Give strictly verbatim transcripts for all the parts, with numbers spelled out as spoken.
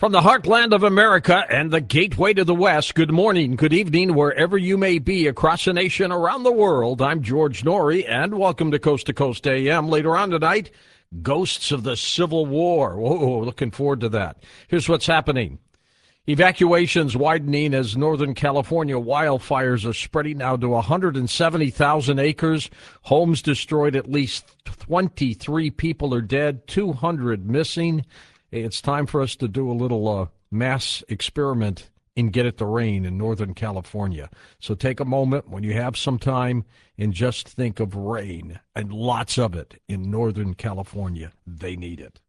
From the heartland of America and the gateway to the West, good morning, good evening, wherever you may be across the nation, around the world. I'm George Noory, and welcome to Coast to Coast A M. Later on tonight, Ghosts of the Civil War. Whoa, looking forward to that. Here's what's happening. Evacuations widening as Northern California wildfires are spreading now to one hundred seventy thousand acres. Homes destroyed, at least twenty-three people are dead, two hundred missing. It's time for us to do a little uh, mass experiment and get it to rain in Northern California. So take a moment when you have some time and just think of rain, and lots of it in Northern California. They need it.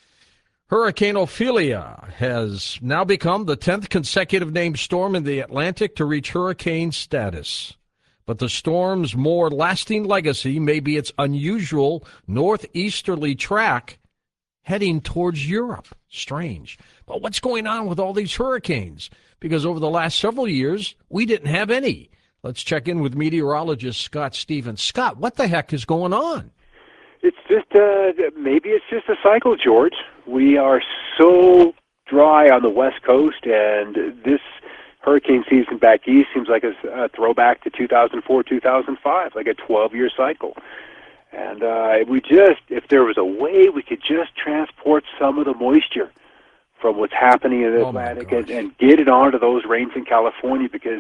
Hurricane Ophelia has now become the tenth consecutive named storm in the Atlantic to reach hurricane status. But the storm's more lasting legacy may be its unusual northeasterly track heading towards Europe. Strange. But what's going on with all these hurricanes? Because over the last several years, we didn't have any. Let's check in with meteorologist Scott Stevens. Scott, what the heck is going on? It's just, uh, maybe it's just a cycle, George. We are so dry on the West Coast, and this hurricane season back east seems like a, a throwback to two thousand four, two thousand five, like a twelve-year cycle. And uh, we just, if there was a way we could just transport some of the moisture from what's happening in the oh Atlantic and, and get it onto those rains in California, because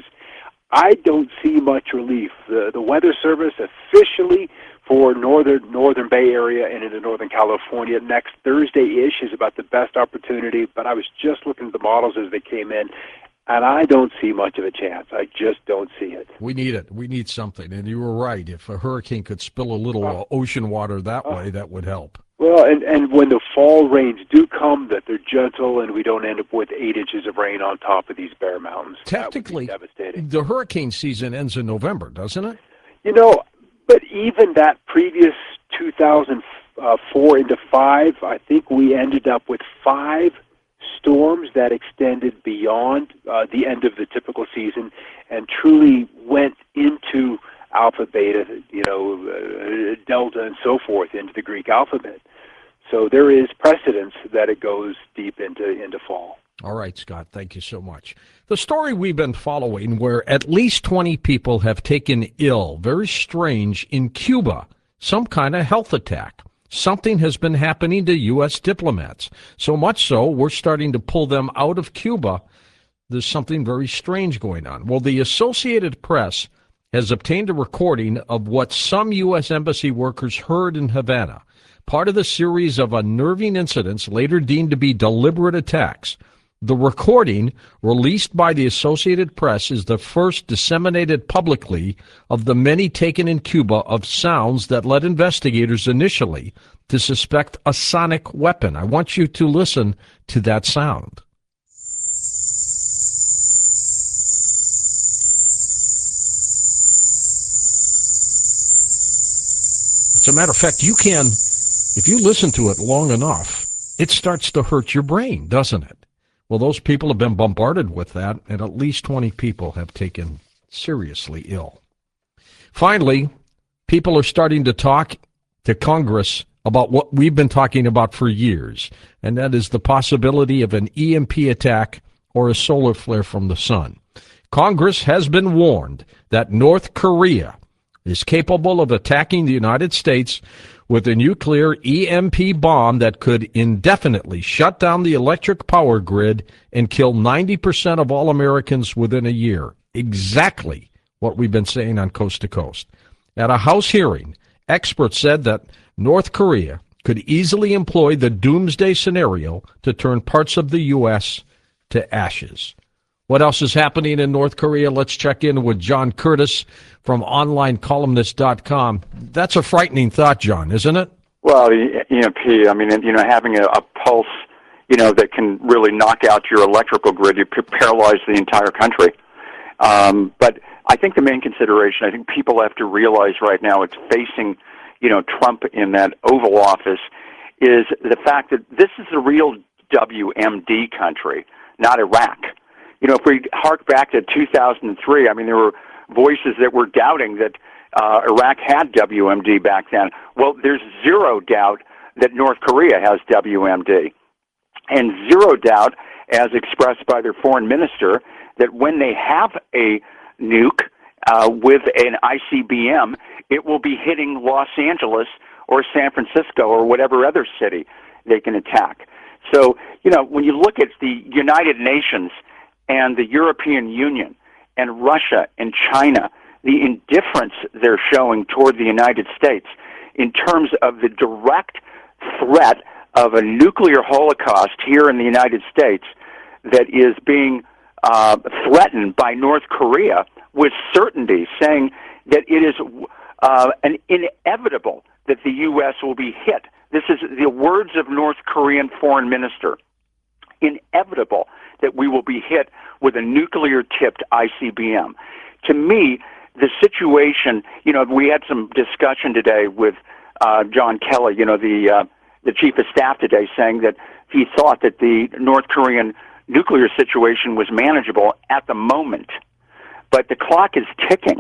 I don't see much relief. The, the Weather Service officially for northern northern Bay Area and into Northern California next Thursday-ish is about the best opportunity, but I was just looking at the models as they came in, and I don't see much of a chance. I just don't see it. We need it. We need something. And you were right. If a hurricane could spill a little uh, ocean water that uh, way, that would help. Well, and, and when the fall rains do come, that they're gentle and we don't end up with eight inches of rain on top of these bare mountains. Technically, devastating. The hurricane season ends in November, doesn't it? You know, but even that previous two thousand four into five, I think we ended up with five storms that extended beyond uh, the end of the typical season and truly went into alpha, beta, you know, uh, delta, and so forth into the Greek alphabet. So there is precedence that it goes deep into, into fall. All right, Scott, thank you so much. The story we've been following, where at least twenty people have taken ill, very strange, in Cuba, some kind of health attack. Something has been happening to U S diplomats. So much so, we're starting to pull them out of Cuba. There's something very strange going on. Well, the Associated Press has obtained a recording of what some U S embassy workers heard in Havana, part of the series of unnerving incidents later deemed to be deliberate attacks. The recording, released by the Associated Press, is the first disseminated publicly of the many taken in Cuba of sounds that led investigators initially to suspect a sonic weapon. I want you to listen to that sound. As a matter of fact, you can, if you listen to it long enough, it starts to hurt your brain, doesn't it? Well, those people have been bombarded with that, and at least twenty people have taken seriously ill. Finally, people are starting to talk to Congress about what we've been talking about for years, and that is the possibility of an E M P attack or a solar flare from the sun. Congress has been warned that North Korea is capable of attacking the United States with a nuclear E M P bomb that could indefinitely shut down the electric power grid and kill ninety percent of all Americans within a year. Exactly what we've been saying on Coast to Coast. At a House hearing, experts said that North Korea could easily employ the doomsday scenario to turn parts of the U S to ashes. What else is happening in North Korea? Let's check in with John Curtis from online columnist dot com. That's a frightening thought, John, isn't it? Well, the E M P, I mean, you know, having a, a pulse, you know, that can really knock out your electrical grid, you paralyze the entire country. Um, but I think the main consideration, I think people have to realize right now, it's facing, you know, Trump in that Oval Office, is the fact that this is a real W M D country, not Iraq. You know, if we hark back to two thousand three, I mean, there were voices that were doubting that uh, Iraq had W M D back then. Well, there's zero doubt that North Korea has W M D, and zero doubt as expressed by their foreign minister, that when they have a nuke uh, with an I C B M, it will be hitting Los Angeles or San Francisco or whatever other city they can attack. So, you know, when you look at the United Nations and the European Union and Russia and China, the indifference they're showing toward the United States in terms of the direct threat of a nuclear holocaust here in the United States that is being uh, threatened by North Korea with certainty, saying that it is uh, an inevitable that the U S will be hit. This is the words of North Korean foreign minister. Inevitable that we will be hit with a nuclear-tipped I C B M. To me, the situation, you know, we had some discussion today with uh, John Kelly, you know, the uh, the chief of staff today, saying that he thought that the North Korean nuclear situation was manageable at the moment. But the clock is ticking,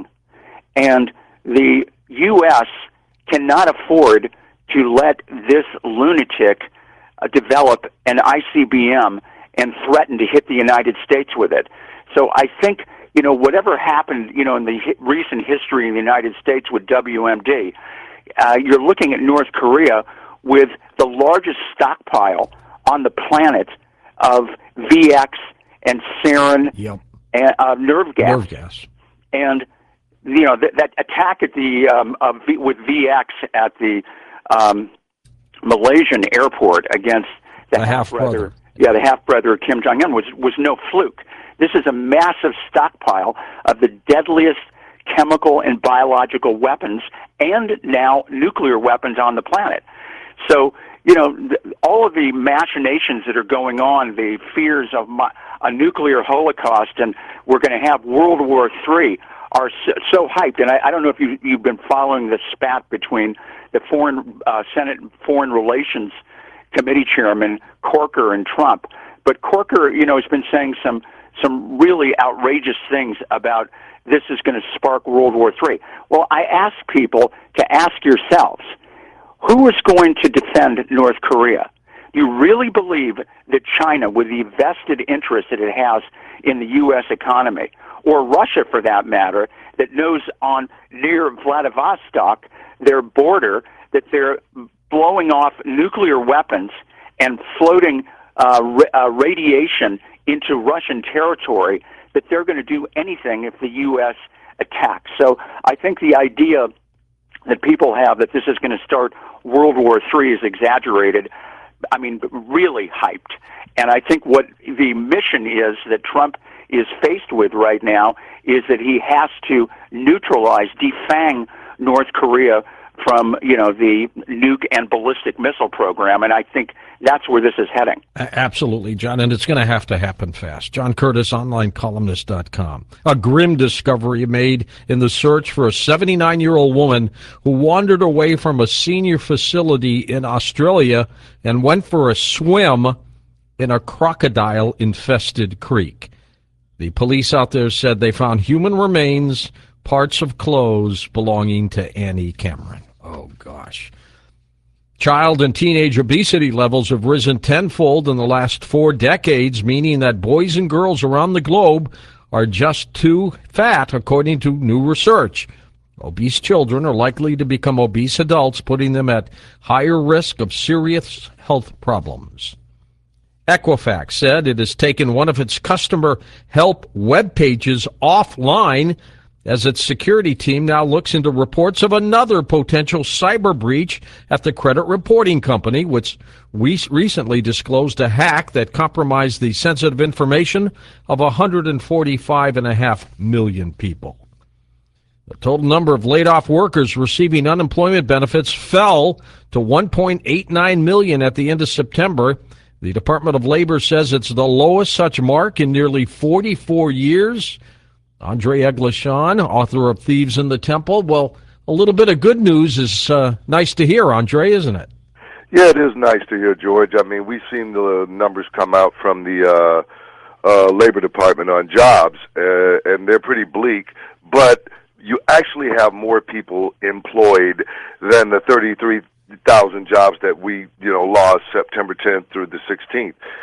and the U S cannot afford to let this lunatic uh, develop an I C B M and threaten to hit the United States with it. So I think, you know, whatever happened, you know, in the hi- recent history in the United States with W M D, uh, you're looking at North Korea with the largest stockpile on the planet of V X and sarin yep. and uh, nerve gas. Nerve gas. And, you know, th- that attack at the um, uh, v- with V X at the um, Malaysian airport against the, the half-brother. half-brother, yeah, the half-brother of Kim Jong-un was, was no fluke. This is a massive stockpile of the deadliest chemical and biological weapons and now nuclear weapons on the planet. So, you know, th- all of the machinations that are going on, the fears of my, a nuclear holocaust and we're going to have World War Three are so, so hyped. And I, I don't know if you, you've been following the spat between the foreign uh, Senate Foreign Relations Committee Chairman Corker and Trump. But Corker, you know, has been saying some some really outrageous things about this is going to spark World War Three. Well, I ask people to ask yourselves, who is going to defend North Korea? Do you really believe that China, with the vested interest that it has in the U S economy, or Russia for that matter, that knows on near Vladivostok, their border, that they're blowing off nuclear weapons and floating uh, ra- uh, radiation into Russian territory, that they're going to do anything if the U S attacks? So I think the idea that people have that this is going to start World War Three is exaggerated. I mean, really hyped. And I think what the mission is that Trump is faced with right now is that he has to neutralize, defang North Korea from, you know, the nuke and ballistic missile program, and I think that's where this is heading. Absolutely, John, and it's going to have to happen fast. John Curtis, online columnist dot com. A grim discovery made in the search for a seventy-nine-year-old woman who wandered away from a senior facility in Australia and went for a swim in a crocodile-infested creek. The police out there said they found human remains, parts of clothes belonging to Annie Cameron. Oh, gosh. Child and teenage obesity levels have risen tenfold in the last four decades, meaning that boys and girls around the globe are just too fat, according to new research. Obese children are likely to become obese adults, putting them at higher risk of serious health problems. Equifax said it has taken one of its customer help web pages offline as its security team now looks into reports of another potential cyber breach at the credit reporting company, which we recently disclosed a hack that compromised the sensitive information of one hundred forty-five point five million people. The total number of laid-off workers receiving unemployment benefits fell to one point eight nine million at the end of September. The Department of Labor says it's the lowest such mark in nearly forty-four years. Andre Eglishan, author of Thieves in the Temple. Well, a little bit of good news is uh, nice to hear, Andre, isn't it? Yeah, it is nice to hear, George. I mean, we've seen the numbers come out from the uh, uh, Labor Department on jobs, uh, and they're pretty bleak, but you actually have more people employed than the thirty-three thousand jobs that we, you know, lost September tenth through the sixteenth.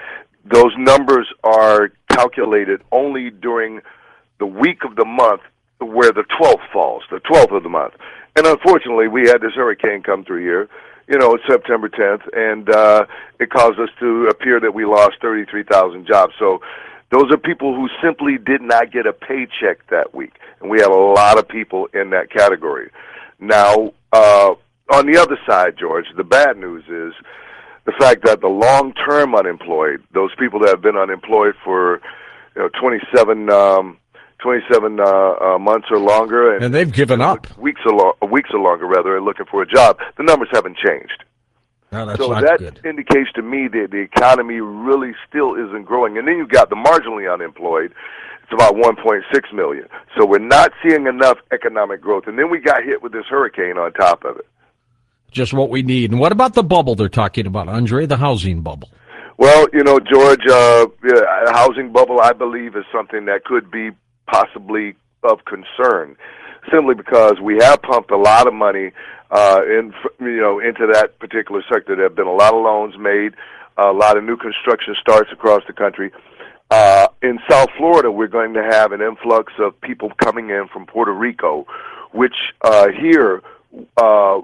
those numbers are calculated only during the week of the month where the twelfth falls, the twelfth of the month. And unfortunately, we had this hurricane come through here, you know, September tenth, and uh, it caused us to appear that we lost thirty-three thousand jobs. So those are people who simply did not get a paycheck that week, and we have a lot of people in that category. Now, uh, on the other side, George, the bad news is the fact that the long-term unemployed, those people that have been unemployed for, you know, twenty-seven, um, twenty-seven uh, uh, months or longer, and, and they've given up weeks or lo- weeks or longer, rather, and looking for a job, the numbers haven't changed. No, that's so not that good. indicates to me that the economy really still isn't growing. And then you've got the marginally unemployed. It's about one point six million. So we're not seeing enough economic growth. And then we got hit with this hurricane on top of it. Just what we need. And what about the bubble they're talking about, Andre, the housing bubble? Well, you know, George, uh, yeah, a housing bubble, I believe, is something that could be possibly of concern, simply because we have pumped a lot of money uh, in, you know, into that particular sector. There have been a lot of loans made, a lot of new construction starts across the country. Uh, in South Florida, we're going to have an influx of people coming in from Puerto Rico, which uh, here uh, uh,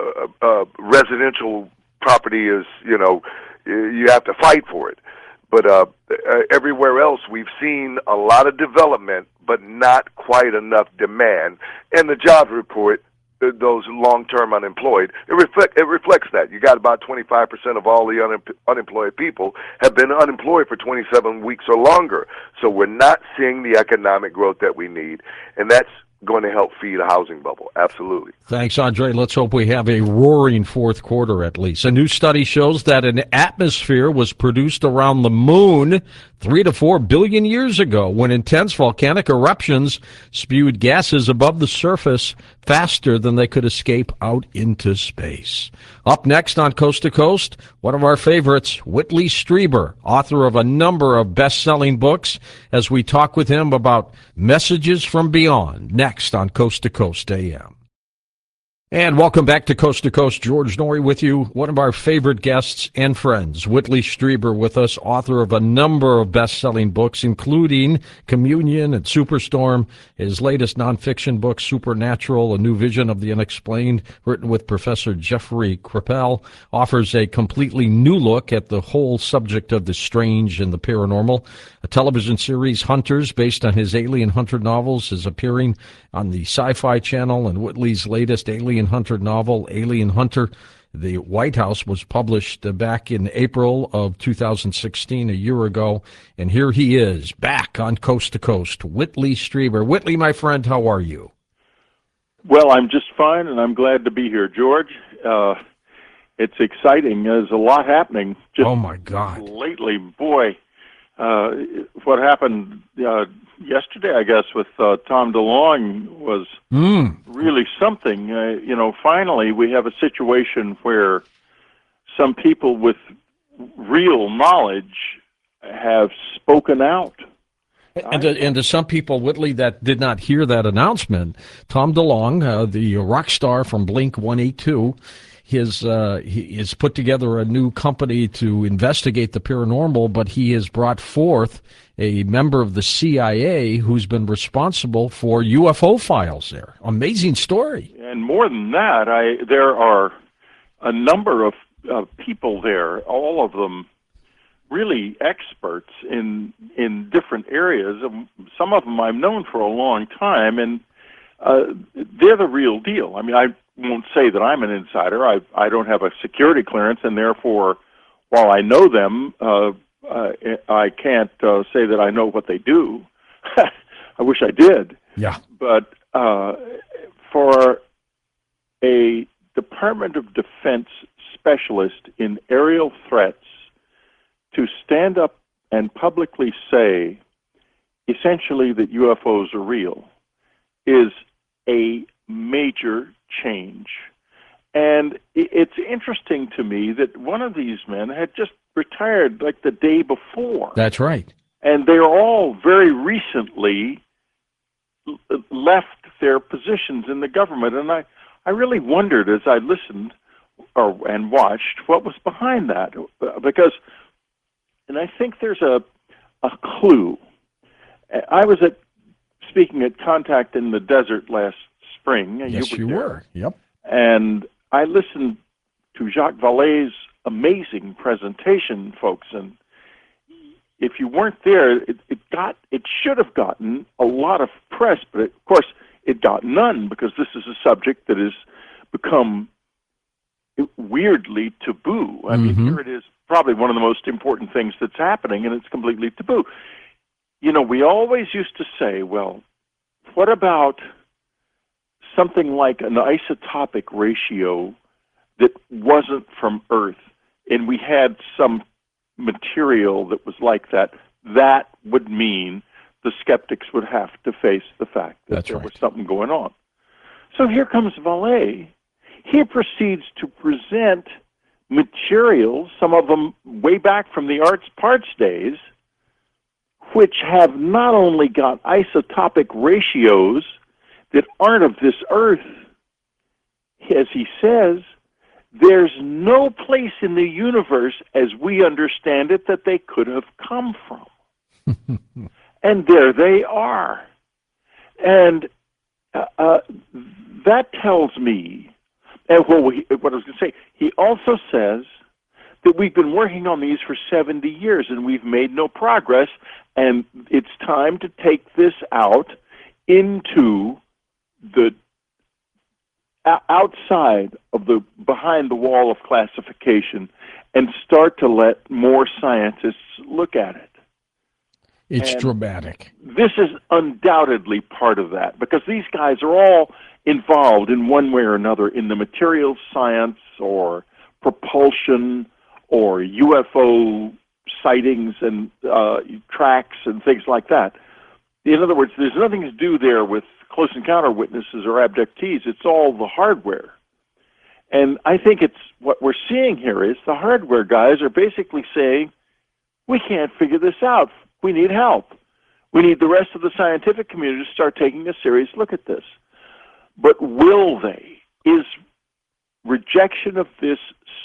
uh, residential property is, you know, you have to fight for it. But uh, everywhere else, we've seen a lot of development, but not quite enough demand. And the jobs report, those long-term unemployed, it, reflect, it reflects that. You got about twenty-five percent of all the un- unemployed people have been unemployed for twenty-seven weeks or longer. So we're not seeing the economic growth that we need, and that's going to help feed a housing bubble. Absolutely. Thanks, Andre. Let's hope we have a roaring fourth quarter at least. A new study shows that an atmosphere was produced around the moon three to four billion years ago when intense volcanic eruptions spewed gases above the surface faster than they could escape out into space. Up next on Coast to Coast, one of our favorites, Whitley Strieber, author of a number of best-selling books, as we talk with him about messages from beyond, next on Coast to Coast A M. And welcome back to Coast to Coast. George Noory with you, one of our favorite guests and friends, Whitley Strieber with us, author of a number of best-selling books, including Communion and Superstorm, his latest nonfiction book, Supernatural, A New Vision of the Unexplained, written with Professor Jeffrey Kripal, offers a completely new look at the whole subject of the strange and the paranormal. A television series, Hunters, based on his Alien Hunter novels, is appearing on the Sci-Fi Channel, and Whitley's latest Alien Hunter novel, Alien Hunter, The White House, was published uh, back in April of two thousand sixteen, a year ago, and here he is, back on Coast to Coast, Whitley Strieber. Whitley, my friend, how are you? Well, I'm just fine, and I'm glad to be here, George. Uh, it's exciting. There's a lot happening. Just oh, my God. Lately, boy. Uh, what happened uh, yesterday, I guess, with uh, Tom DeLonge was mm. really something. Uh, you know, finally we have a situation where some people with real knowledge have spoken out. And to, and to some people, Whitley, that did not hear that announcement, Tom DeLonge, uh, the rock star from Blink one eighty-two, His, uh, he has put together a new company to investigate the paranormal, but he has brought forth a member of the C I A who's been responsible for U F O files there. Amazing story. And more than that, I there are a number of uh, people there, all of them really experts in in different areas. Some of them I've known for a long time, and uh, they're the real deal. I mean, I won't say that I'm an insider. I I don't have a security clearance, and therefore, while I know them, uh, uh, I can't uh, say that I know what they do. I wish I did. Yeah. But uh, for a Department of Defense specialist in aerial threats to stand up and publicly say, essentially, that U F Os are real, is a major change. And it's interesting to me that one of these men had just retired like the day before. That's right. And they're all very recently left their positions in the government. And I, I really wondered as I listened or and watched what was behind that. Because and I think there's a a clue. I was at speaking at Contact in the Desert last spring. Yes, you you were. were. Yep. And I listened to Jacques Vallée's amazing presentation, folks. And if you weren't there, it, it got it should have gotten a lot of press, but it, of course it got none because this is a subject that has become weirdly taboo. I mean, Mm-hmm. here it is, probably one of the most important things that's happening, and it's completely taboo. You know, we always used to say, well, what about something like an isotopic ratio that wasn't from Earth, and we had some material that was like that? That would mean the skeptics would have to face the fact that That's there right. was something going on. So here comes Vallée. He proceeds to present materials, some of them way back from the arts parts days, which have not only got isotopic ratios that aren't of this earth. As he says, there's no place in the universe as we understand it that they could have come from. And there they are. And uh, uh, that tells me, and well, he, what I was going to say, he also says that we've been working on these for seventy years and we've made no progress, and it's time to take this out into the outside of the, behind the wall of classification and start to let more scientists look at it. It's And dramatic. This is undoubtedly part of that, because these guys are all involved in one way or another in the materials science or propulsion or U F O sightings and uh, tracks and things like that. In other words, there's nothing to do there with close encounter witnesses or abductees. It's all the hardware. And I think it's what we're seeing here is the hardware guys are basically saying, we can't figure this out. We need help. We need the rest of the scientific community to start taking a serious look at this. But will they? Is rejection of this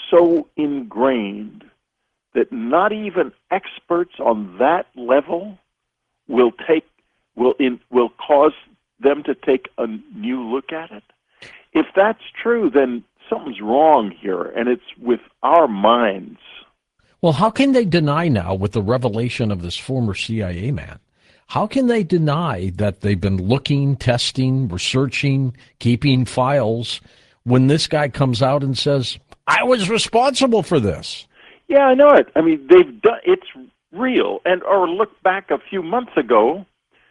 so ingrained that not even experts on that level will take will in will cause them to take a new look at it? If that's true, then something's wrong here, and it's with our minds. Well, how can they deny now with the revelation of this former C I A man? How can they deny that they've been looking, testing, researching, keeping files when this guy comes out and says, I was responsible for this? Yeah, I know it. I mean, they've done it's real. And or look back a few months ago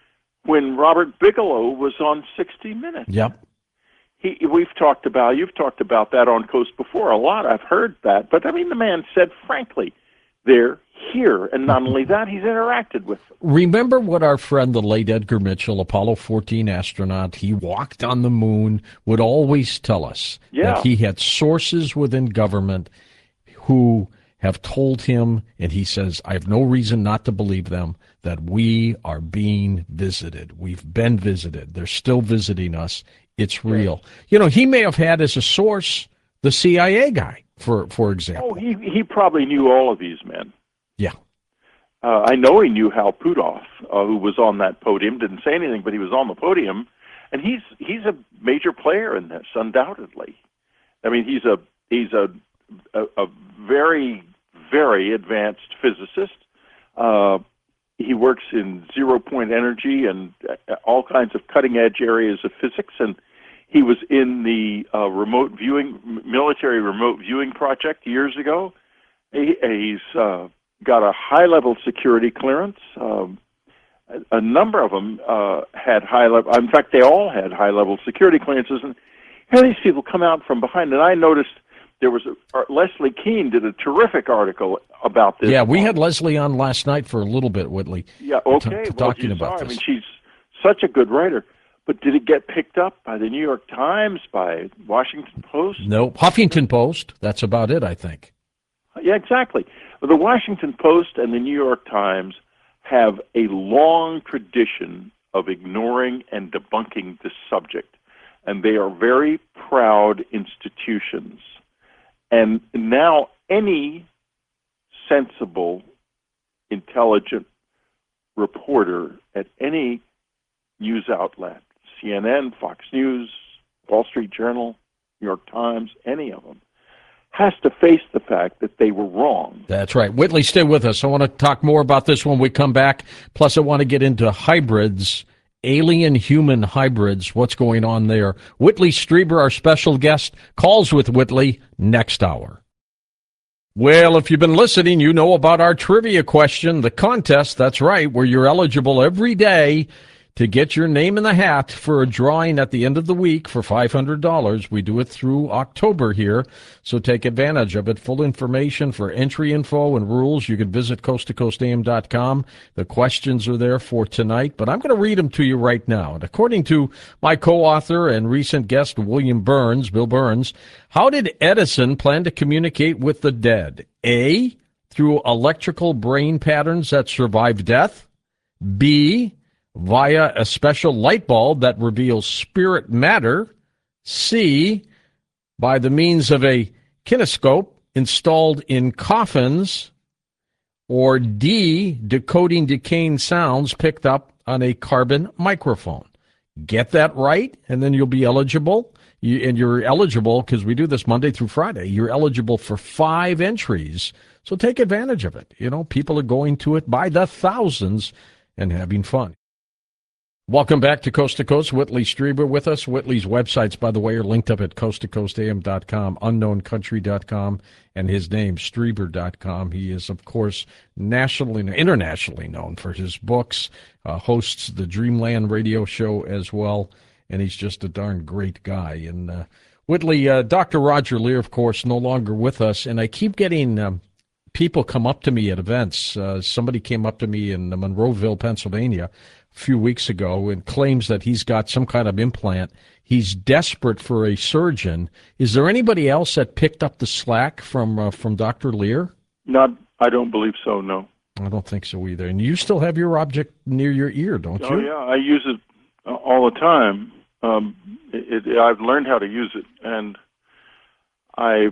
when Robert Bigelow was on sixty minutes. Yep. He, we've talked about, you've talked about that on Coast before a lot. I've heard that. But, I mean, the man said, frankly, they're here. And not only that, he's interacted with them. Remember what our friend, the late Edgar Mitchell, Apollo fourteen astronaut, he walked on the moon, would always tell us Yeah. that he had sources within government who have told him, and he says, I have no reason not to believe them, that we are being visited. We've been visited. They're still visiting us. It's real. You know, he may have had as a source the C I A guy, for, for example. Oh, he, he probably knew all of these men. Yeah. Uh, I know he knew Hal Puthoff, uh, who was on that podium, didn't say anything, but he was on the podium, and he's he's a major player in this, undoubtedly. I mean, he's a he's a a, a very very advanced physicist. Uh, he works in zero point energy and uh, all kinds of cutting edge areas of physics, and he was in the uh, remote viewing military remote viewing project years ago. He, he's uh, got a high-level security clearance. Um, a, a number of them uh, had high-level. In fact, they all had high-level security clearances. And here these people come out from behind. And I noticed there was a, uh, Leslie Keene did a terrific article about this. Yeah, we had Leslie on last night for a little bit, Whitley. Yeah, okay. T- t- well, talking you about saw, this. I mean, she's such a good writer. But did it get picked up by the New York Times, by Washington Post? No, Huffington Post. That's about it, I think. Yeah, exactly. The Washington Post and the New York Times have a long tradition of ignoring and debunking this subject, and they are very proud institutions. And now any sensible intelligent reporter at any news outlet, C N N, Fox News, Wall Street Journal, New York Times, any of them, has to face the fact that they were wrong. That's right. Whitley, stay with us. I want to talk more about this when we come back. Plus, I want to get into hybrids, alien-human hybrids, what's going on there. Whitley Strieber, our special guest, calls with Whitley next hour. Well, if you've been listening, you know about our trivia question, the contest, that's right, where you're eligible every day to get your name in the hat for a drawing at the end of the week for five hundred dollars. We do it through October here, so take advantage of it. Full information for entry info and rules, you can visit coast to coast a m dot com. The questions are there for tonight, but I'm going to read them to you right now. And according to my co-author and recent guest, William Burns, Bill Burns, how did Edison plan to communicate with the dead? A, through electrical brain patterns that survive death. B, via a special light bulb that reveals spirit matter. C, by the means of a kinescope installed in coffins. Or D, decoding decaying sounds picked up on a carbon microphone. Get that right, and then you'll be eligible. You, and you're eligible, because we do this Monday through Friday, you're eligible for five entries. So take advantage of it. You know, people are going to it by the thousands and having fun. Welcome back to Coast to Coast. Whitley Strieber with us. Whitley's websites, by the way, are linked up at coast to coast a m dot com, unknown country dot com, and his name, Strieber dot com. He is, of course, nationally, internationally known for his books, uh, hosts the Dreamland radio show as well, and he's just a darn great guy. And uh, Whitley, uh, Doctor Roger Leir, of course, no longer with us, and I keep getting um, people come up to me at events. Uh, somebody came up to me in Monroeville, Pennsylvania, few weeks ago and claims that he's got some kind of implant. He's desperate for a surgeon. Is there anybody else that picked up the slack from uh, from Doctor Leir? Not, I don't believe so, no. I don't think so either. And you still have your object near your ear, don't you? Oh, yeah, I use it uh, all the time. Um, it, it, I've learned how to use it, and I'm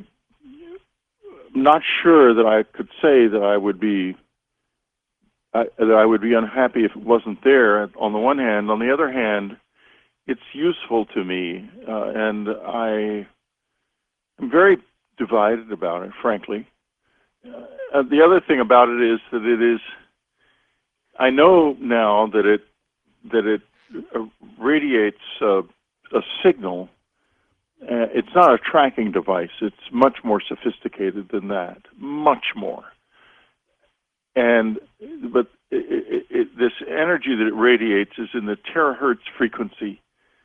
not sure that I could say that I would be I, that I would be unhappy if it wasn't there, on the one hand. On the other hand, it's useful to me, uh, and I am very divided about it, frankly. Uh, the other thing about it is that it is, I know now that it that it uh, radiates uh, a signal. Uh, it's not a tracking device. It's much more sophisticated than that, much more. And but it, it, it, this energy that it radiates is in the terahertz frequency,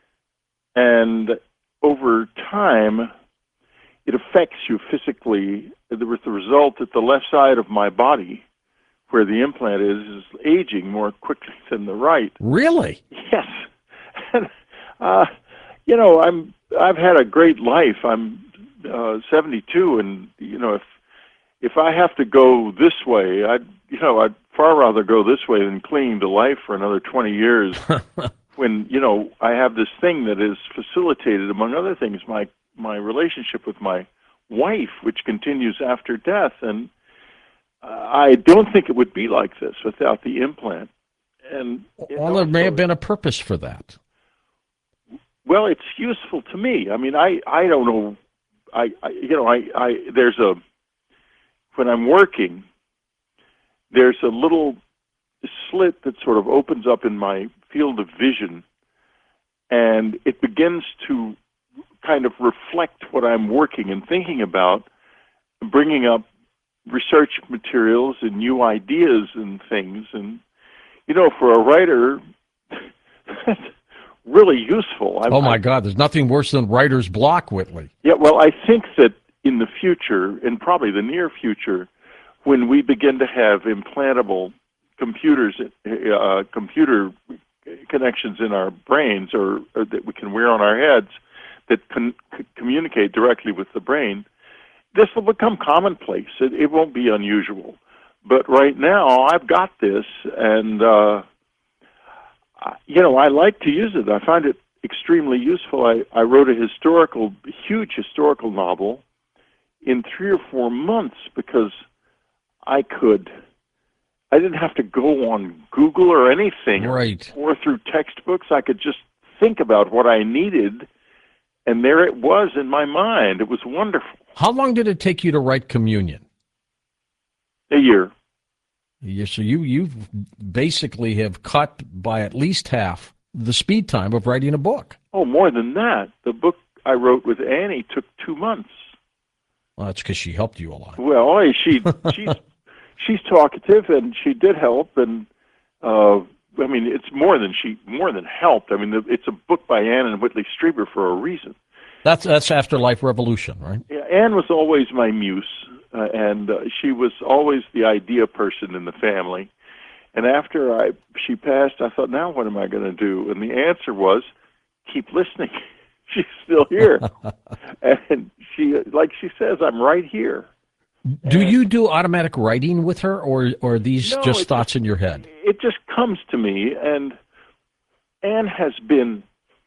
and over time, it affects you physically. With the result that the left side of my body, where the implant is, is aging more quickly than the right. Really? Yes. And, uh, you know, I'm I've had a great life. I'm uh, seventy-two, and you know, if if I have to go this way, I'd you know I'd far rather go this way than clinging to life for another twenty years. When you know I have this thing that is facilitated, among other things, my my relationship with my wife, which continues after death, and uh, I don't think it would be like this without the implant. And well, there may have been a purpose for that. Well, it's useful to me. I mean, I, I don't know. I, I you know I, I there's a when I'm working, there's a little slit that sort of opens up in my field of vision, and it begins to kind of reflect what I'm working and thinking about, bringing up research materials and new ideas and things. And, you know, for a writer, that's really useful. I'm, oh, my I, God, there's nothing worse than writer's block, Whitley. Yeah, well, I think that in the future, and probably the near future, when we begin to have implantable computers, uh, computer connections in our brains, or, or that we can wear on our heads, that can c- communicate directly with the brain, this will become commonplace. It, it won't be unusual. But right now, I've got this, and, uh, I, you know, I like to use it. I find it extremely useful. I, I wrote a historical, huge historical novel in three or four months because I could I didn't have to go on Google or anything, Right. or through textbooks. I could just think about what I needed, and there it was in my mind. It was wonderful. How long did it take you to write Communion? A year. Yeah, so you you basically have cut by at least half the speed time of writing a book. Oh, more than that. The book I wrote with Annie took two months. Well, that's because she helped you a lot. Well, oh, she she's she's talkative, and she did help. And uh, I mean, it's more than she more than helped. I mean, the, it's a book by Anne and Whitley Strieber for a reason. That's that's Afterlife Revolution, right? Yeah, Anne was always my muse, uh, and uh, she was always the idea person in the family. And after I she passed, I thought, now what am I going to do? And the answer was, keep listening. She's still here, and she, like she says, I'm right here. Do you do automatic writing with her, or or are these No, just it thoughts just- in your head? It just comes to me, and Anne has been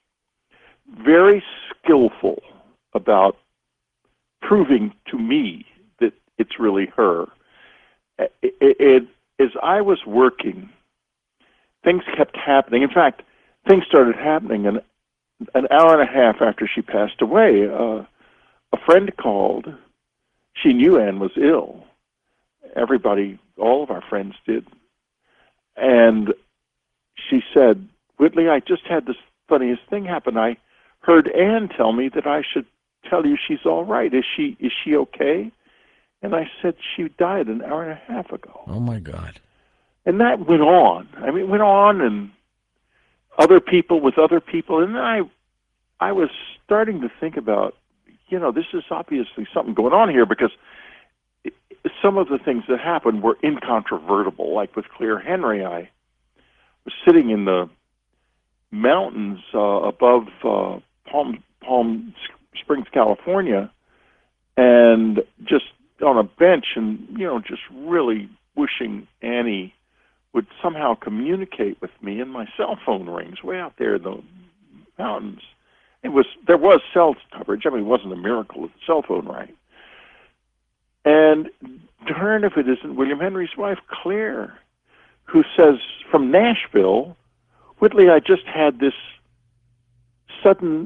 very skillful about proving to me that it's really her. It, it, it, as I was working, things kept happening. In fact, things started happening, and an hour and a half after she passed away, uh, a friend called. She knew Anne was ill. Everybody, all of our friends did. And she said, Whitley, I just had this funniest thing happen. I heard Anne tell me that I should tell you she's all right. Is she is she okay? And I said, she died an hour and a half ago. Oh, my God. And that went on. I mean, it went on, and other people with other people. And then I, I was starting to think about, you know, this is obviously something going on here, because it, some of the things that happened were incontrovertible. Like with Claire Henry, I was sitting in the mountains uh, above uh, Palm, Palm Springs, California, and just on a bench, and, you know, just really wishing Annie would somehow communicate with me, and my cell phone rings way out there in the mountains. It was there was cell coverage. I mean, it wasn't a miracle that the cell phone rang. And darn if it isn't William Henry's wife, Claire, who says from Nashville, Whitley, I just had this sudden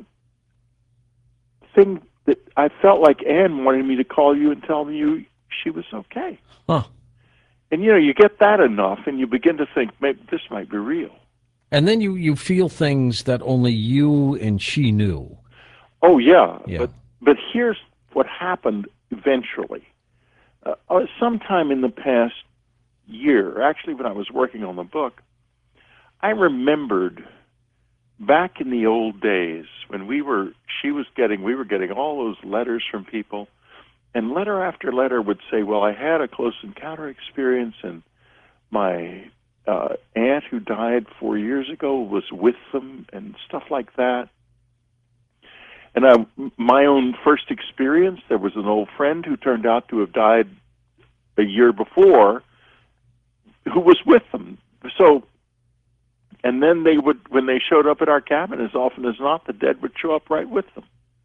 thing that I felt like Anne wanted me to call you and tell you she was okay. Huh. And, you know, you get that enough, and you begin to think, maybe this might be real. And then you, you feel things that only you and she knew. Oh, yeah. Yeah. But, but here's what happened eventually. Uh, uh, sometime in the past year, actually when I was working on the book, I remembered back in the old days when we were, she was getting, we were getting all those letters from people, and letter after letter would say, well, I had a close encounter experience, and my uh, aunt who died four years ago was with them, and stuff like that. And I, my own first experience, there was an old friend who turned out to have died a year before who was with them. So, and then they would, when they showed up at our cabin, as often as not, the dead would show up right with them.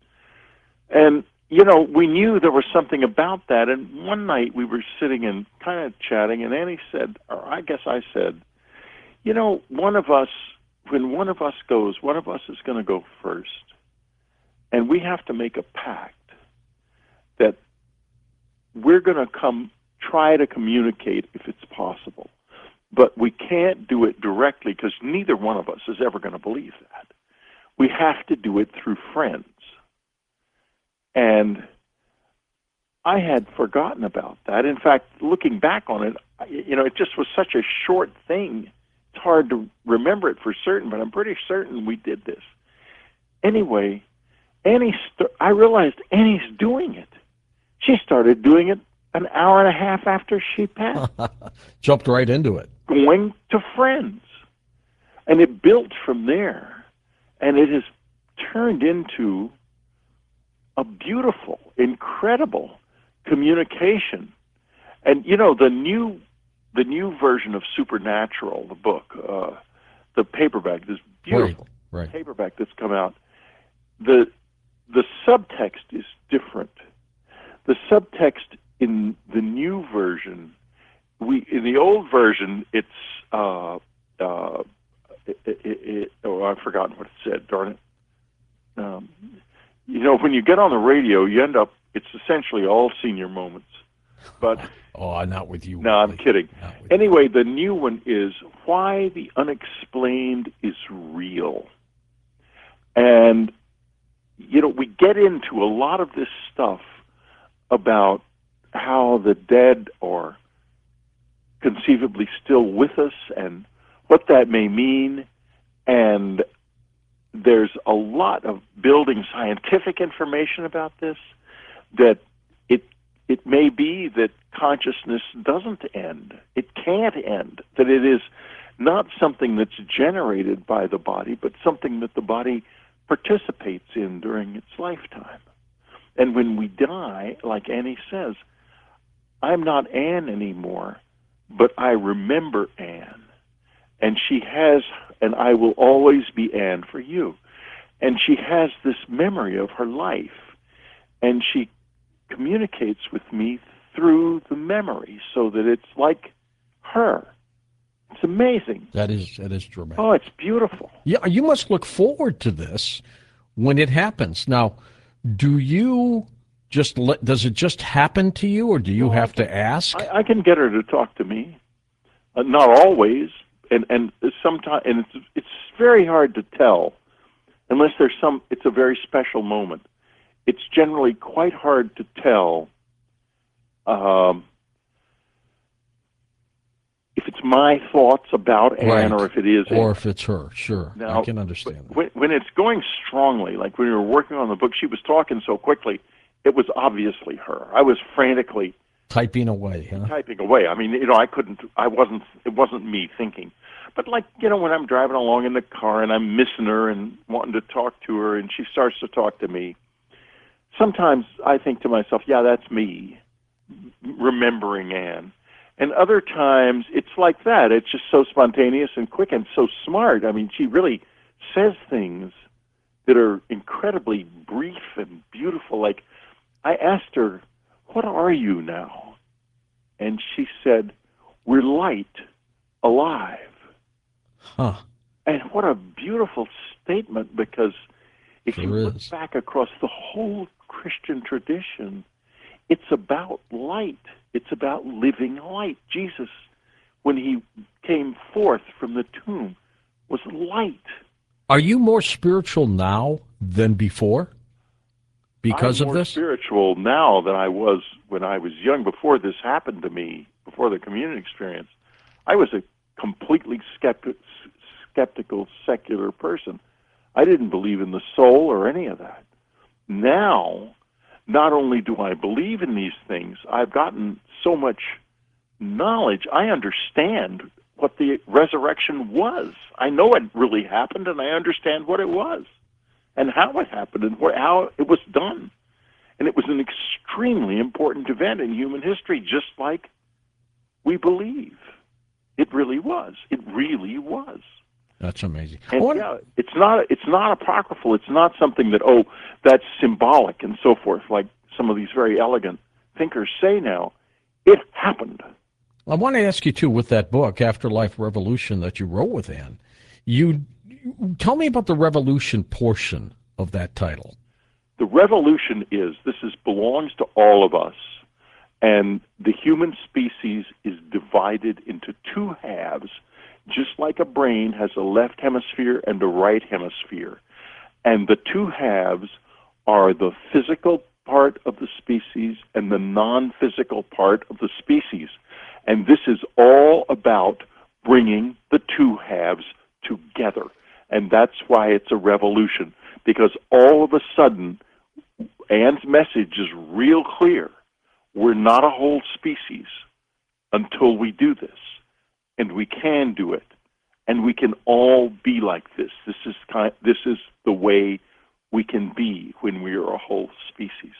And, you know, we knew there was something about that. And one night we were sitting and kind of chatting, and Annie said, or I guess I said, you know, one of us, when one of us goes, one of us is going to go first. And we have to make a pact that we're going to come try to communicate if it's possible. But we can't do it directly because neither one of us is ever going to believe that. We have to do it through friends. And I had forgotten about that. In fact, looking back on it, you know, it just was such a short thing. It's hard to remember it for certain, but I'm pretty certain we did this. Anyway, Annie, st- I realized Annie's doing it. She started doing it an hour and a half after she passed. Jumped right into it. Going to friends. And it built from there. And it has turned into a beautiful, incredible communication. And, you know, the new the new version of Supernatural, the book, uh, the paperback, this beautiful Right, right. paperback that's come out, the the subtext is different. The subtext in the new version we in the old version, it's uh, uh, it, it, it, oh, I've forgotten what it said. Darn it! Um, you know, when you get on the radio, you end up. It's essentially all senior moments. But oh, not with you. No, I'm kidding. Anyway, the new one is Why the Unexplained is Real. And, you know, we get into a lot of this stuff about how the dead are conceivably still with us and what that may mean. And there's a lot of building scientific information about this, that it it may be that consciousness doesn't end. It can't end, that it is not something that's generated by the body, but something that the body participates in during its lifetime. And when we die, like Annie says, I'm not Anne anymore, but I remember Anne. And she has, and I will always be Anne for you. And she has this memory of her life, and she communicates with me through the memory, so that it's like her. It's amazing. That is that is dramatic. Oh, it's beautiful. Yeah, you must look forward to this when it happens. Now, do you just let, does it just happen to you, or do you well, have to ask? I, I can get her to talk to me. Uh, not always, and and sometimes, and it's it's very hard to tell unless there's some. It's a very special moment. It's generally quite hard to tell um, if it's my thoughts about Anne, right. or if it is or Anne. if it's her. Sure, now, I can understand that. When, when it's going strongly, like when we were working on the book, she was talking so quickly, it was obviously her. I was frantically typing away, huh? Typing away. I mean, you know, I couldn't. I wasn't. It wasn't me thinking. But like, you know, when I'm driving along in the car and I'm missing her and wanting to talk to her, and she starts to talk to me, sometimes I think to myself, yeah, that's me remembering Anne. And other times it's like that. It's just so spontaneous and quick and so smart. I mean, she really says things that are incredibly brief and beautiful. Like, I asked her, what are you now? And she said, we're light, alive. Huh. And what a beautiful statement, because if Sure you look is. back across the whole Christian tradition, it's about light. It's about living light. Jesus, when he came forth from the tomb, was light. Are you more spiritual now than before because I'm of more this? spiritual now than I was when I was young, before this happened to me, before the communion experience. I was a completely skepti- skeptical, secular person. I didn't believe in the soul or any of that. Now, not only do I believe in these things, I've gotten so much knowledge. I understand what the resurrection was. I know it really happened, and I understand what it was and how it happened and what, how it was done. And it was an extremely important event in human history, just like we believe. It really was. It really was. That's amazing. And I yeah, it's not it's not apocryphal. It's not something that, oh, that's symbolic and so forth, like some of these very elegant thinkers say now. It happened. I want to ask you, too, with that book, Afterlife Revolution, that you wrote with Anne, you, you tell me about the revolution portion of that title. The revolution is, this is belongs to all of us, and the human species is divided into two halves, just like a brain has a left hemisphere and a right hemisphere. And the two halves are the physical part of the species and the non-physical part of the species. And this is all about bringing the two halves together. And that's why it's a revolution, because all of a sudden, Anne's message is real clear. We're not a whole species until we do this. And we can do it. And we can all be like this. This is kind, this is the way we can be when we are a whole species.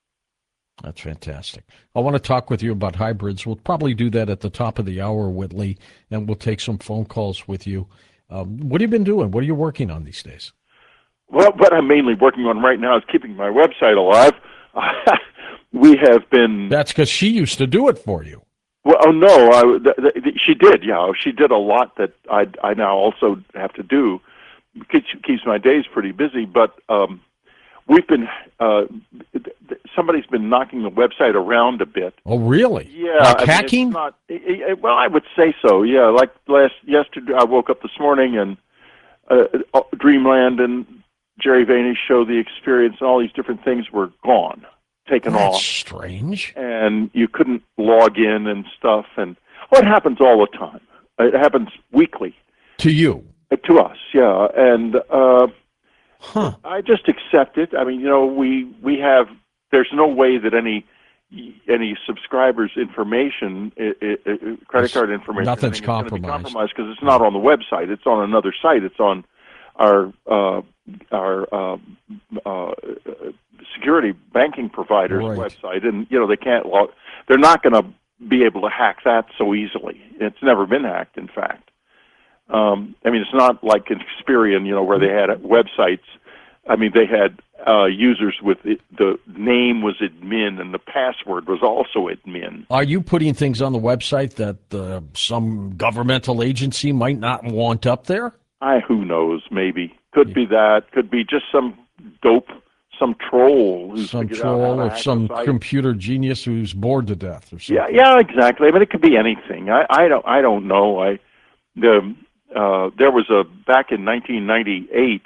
That's fantastic. I want to talk with you about hybrids. We'll probably do that at the top of the hour, Whitley, and we'll take some phone calls with you. Um, what have you been doing? What are you working on these days? Well, what I'm mainly working on right now is keeping my website alive. We have been... That's because she used to do it for you. Well, oh no, I, th- th- she did. Yeah, she did a lot that I I now also have to do. Keeps, keeps my days pretty busy, but um, we've been uh, somebody's been knocking the website around a bit. Oh, really? Yeah, Like I mean, hacking? it's not, it, it, well, I would say so. Yeah, like last yesterday, I woke up this morning and uh, Dreamland and Jerry Vaney's show, The Experience, and all these different things were gone. Taken That's off, strange. and you couldn't log in and stuff. And well, it happens all the time. It happens weekly To you? uh, to us, yeah. And uh, Huh. I just accept it. I mean, you know, we we have. There's no way that any any subscribers' information, i i i credit card information, Nothing's is going to be compromised. compromised because it's not on the website. It's on another site. It's on our uh, our uh, uh, security banking provider's Right. website, and you know they can't log. They're not going to be able to hack that so easily. It's never been hacked, in fact. Um, I mean, it's not like Experian, you know, where they had websites. I mean, they had uh, users with it, the name was admin and the password was also admin. Are you putting things on the website that uh, some governmental agency might not want up there? I who knows? Maybe could Yeah. be that. Could be just some dope, some troll who's Some figured out how troll to or hack the some site. computer genius who's bored to death or something. Yeah, yeah, exactly. I mean, it could be anything. I, I don't, I don't know. I, the, uh, there was a back in nineteen ninety-eight,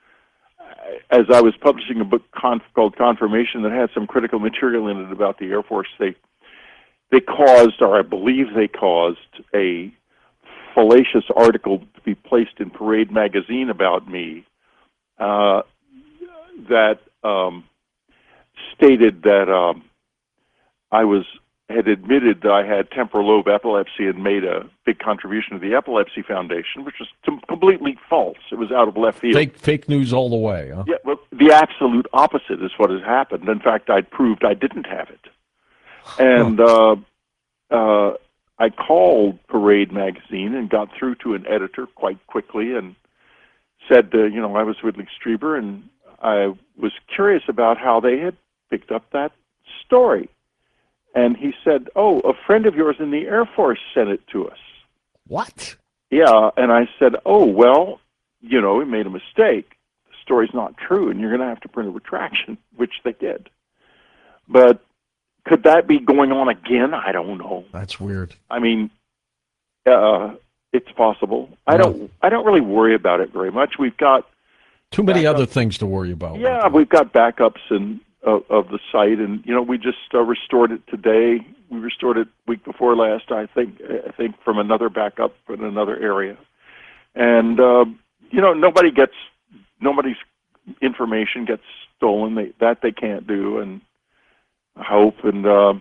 as I was publishing a book con- called Confirmation that had some critical material in it about the Air Force. They, they caused, or I believe they caused, a fallacious article to be placed in Parade magazine about me uh, that um, stated that um, I was had admitted that I had temporal lobe epilepsy and made a big contribution to the Epilepsy Foundation, which was t- completely false. It was out of left field. Fake, fake news all the way, huh? Yeah, well, the absolute opposite is what has happened. In fact, I'd proved I didn't have it. And uh, uh, I called Parade magazine and got through to an editor quite quickly and said, uh, you know, I was Whitley Strieber, and I was curious about how they had picked up that story. And he said, oh, a friend of yours in the Air Force sent it to us. What? Yeah, and I said, oh, well, you know, we made a mistake. The story's not true, and you're going to have to print a retraction, which they did. But could that be going on again? I don't know. That's weird. I mean, uh, it's possible. I Yeah. don't. I don't really worry about it very much. We've got Too many Backup. other things to worry about. yeah, we've got backups and of, of the site, and you know, we just uh, restored it today. We restored it week before last, I think. I think from another backup in another area, and uh, you know, nobody gets nobody's information gets stolen. They, that they can't do, and I hope, and uh,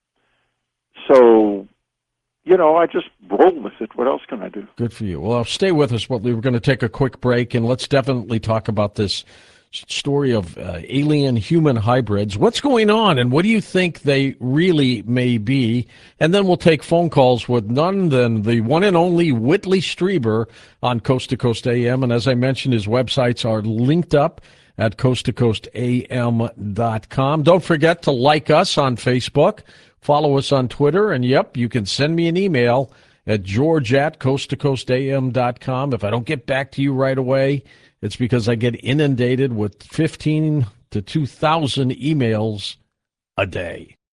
so. You know, I just roll with it. What else can I do? Good for you. Well, stay with us, Whitley. We're going to take a quick break, and let's definitely talk about this story of uh, alien-human hybrids. What's going on, and what do you think they really may be? And then we'll take phone calls with none than the one and only Whitley Strieber on Coast to Coast A M. And as I mentioned, his websites are linked up at coast to coast a m dot com. Don't forget to like us on Facebook. Follow us on Twitter, and yep, you can send me an email at george at coast to coast a m dot com. If I don't get back to you right away, it's because I get inundated with fifteen to two thousand emails a day.